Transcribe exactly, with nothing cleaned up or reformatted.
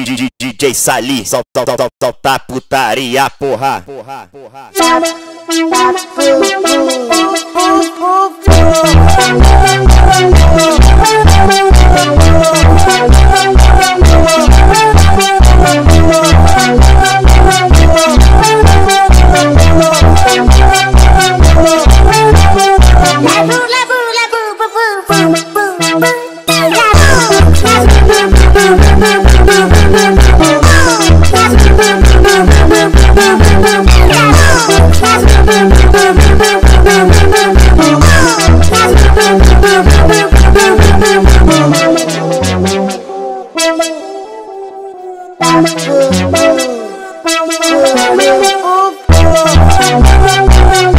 D J Sali, solta, solta, solta putaria, porra. Porra, porra. Oh,